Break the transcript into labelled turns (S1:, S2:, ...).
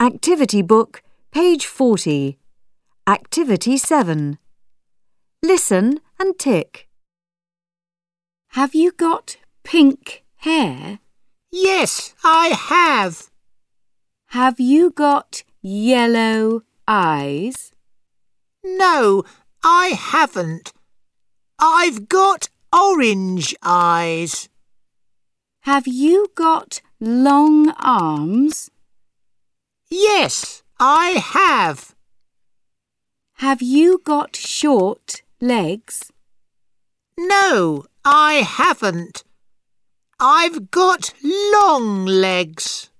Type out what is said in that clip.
S1: Activity Book, page 40. Activity 7. Listen and tick.
S2: Have you got pink hair?
S3: Yes, I have.
S2: Have you got yellow eyes?
S3: No, I haven't. I've got orange eyes.
S2: Have you got long arms?
S3: Yes, I have.
S2: Have you got short legs?
S3: No, I haven't. I've got long legs.